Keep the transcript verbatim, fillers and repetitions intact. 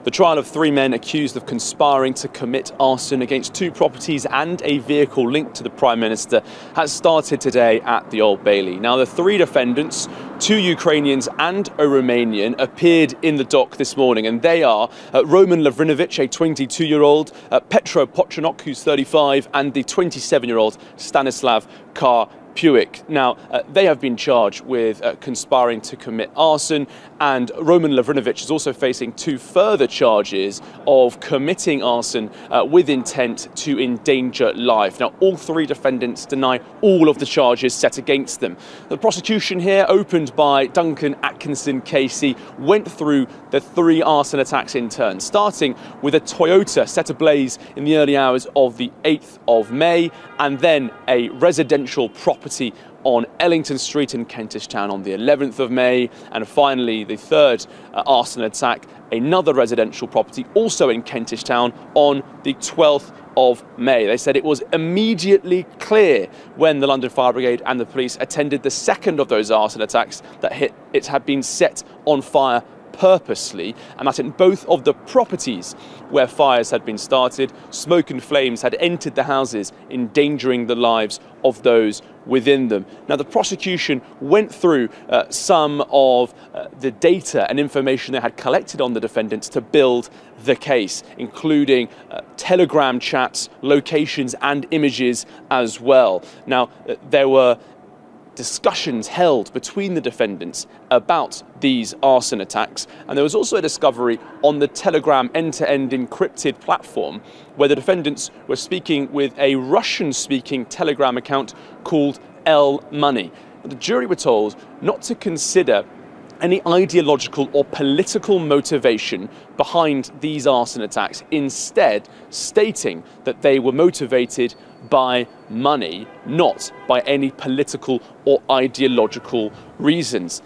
The trial of three men accused of conspiring to commit arson against two properties and a vehicle linked to the Prime Minister has started today at the Old Bailey. Now, the three defendants, two Ukrainians and a Romanian, appeared in the dock this morning, and they are uh, Roman Lavrinovic, a twenty-two-year-old, uh, Petro Pochanok, who's thirty-five, and the twenty-seven-year-old Stanislav Kar. Now, uh, they have been charged with uh, conspiring to commit arson, and Roman Lavrinovic is also facing two further charges of committing arson uh, with intent to endanger life. Now, all three defendants deny all of the charges set against them. The prosecution here, opened by Duncan Atkinson Casey, went through the three arson attacks in turn, starting with a Toyota set ablaze in the early hours of the eighth of May, and then a residential property on Ellington Street in Kentish Town on the eleventh of May, and finally the third uh, arson attack, another residential property also in Kentish Town on the twelfth of May. They said it was immediately clear when the London Fire Brigade and the police attended the second of those arson attacks that hit, it had been set on fire purposely, and that in both of the properties where fires had been started, smoke and flames had entered the houses, endangering the lives of those within them. Now, the prosecution went through uh, some of uh, the data and information they had collected on the defendants to build the case, including uh, Telegram chats, locations and images as well. Now, uh, there were discussions held between the defendants about these arson attacks, and there was also a discovery on the Telegram end-to-end encrypted platform where the defendants were speaking with a Russian-speaking Telegram account called L Money. The jury were told not to consider any ideological or political motivation behind these arson attacks, instead stating that they were motivated by money, not by any political or ideological reasons.